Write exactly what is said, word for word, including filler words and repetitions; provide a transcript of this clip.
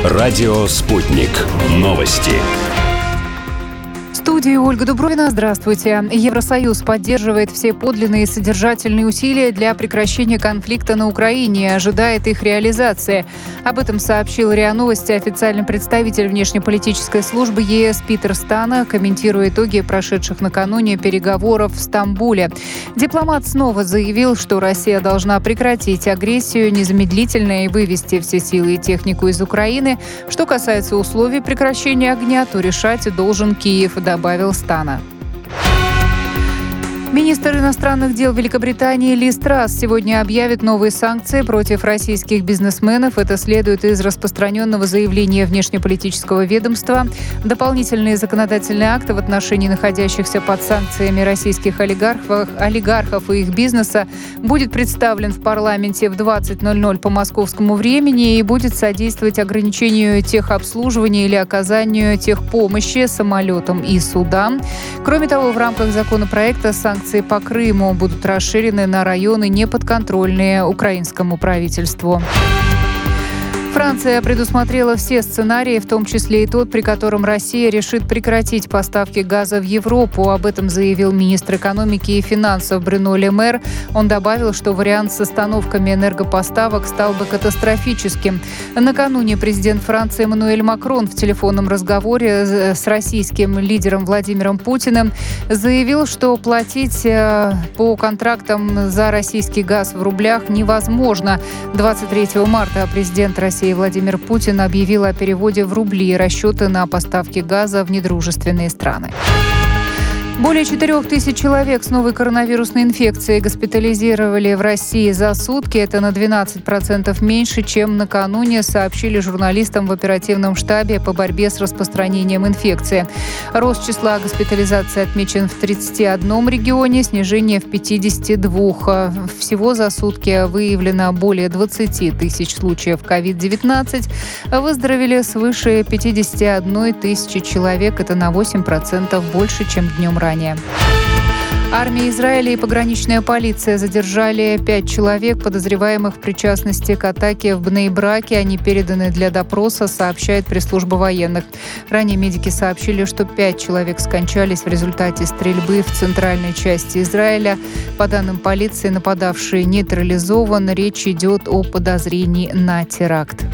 Радио «Спутник». Новости. В студии Ольга Дубровина. Здравствуйте. Евросоюз поддерживает все подлинные и содержательные усилия для прекращения конфликта на Украине и ожидает их реализации. Об этом сообщил РИА Новости официальный представитель внешнеполитической службы ЕС Питер Стана, комментируя итоги прошедших накануне переговоров в Стамбуле. Дипломат снова заявил, что Россия должна прекратить агрессию незамедлительно и вывести все силы и технику из Украины. Что касается условий прекращения огня, то решать должен Киев, добавил Стана. Министр иностранных дел Великобритании Ли Страс сегодня объявит новые санкции против российских бизнесменов. Это следует из распространенного заявления внешнеполитического ведомства. Дополнительные законодательные акты в отношении находящихся под санкциями российских олигархов, олигархов и их бизнеса будет представлен в парламенте в двадцать ноль ноль по московскому времени и будет содействовать ограничению техобслуживания или оказанию техпомощи самолетам и судам. Кроме того, в рамках законопроекта санкции Санкции по Крыму будут расширены на районы, неподконтрольные украинскому правительству. Франция предусмотрела все сценарии, в том числе и тот, при котором Россия решит прекратить поставки газа в Европу. Об этом заявил министр экономики и финансов Брюно Ле Мэр. Он добавил, что вариант с остановками энергопоставок стал бы катастрофическим. Накануне президент Франции Эммануэль Макрон в телефонном разговоре с российским лидером Владимиром Путиным заявил, что платить по контрактам за российский газ в рублях невозможно. двадцать третьего марта президент России Владимир Путин объявил о переводе в рубли и расчеты на поставки газа в недружественные страны. Более четырех тысяч человек с новой коронавирусной инфекцией госпитализировали в России за сутки. Это на двенадцать процентов меньше, чем накануне, сообщили журналистам в оперативном штабе по борьбе с распространением инфекции. Рост числа госпитализаций отмечен в тридцати одном регионе, снижение в пятидесяти двух. Всего за сутки выявлено более двадцати тысяч случаев ковид девятнадцать. Выздоровели свыше пятидесяти одной тысячи человек. Это на восемь процентов больше, чем днем ранее. Ранее. Армия Израиля и пограничная полиция задержали пять человек, подозреваемых в причастности к атаке в Бней-Браке. Они переданы для допроса, сообщает пресс-служба военных. Ранее медики сообщили, что пять человек скончались в результате стрельбы в центральной части Израиля. По данным полиции, нападавший нейтрализован. Речь идет о подозрении на теракт.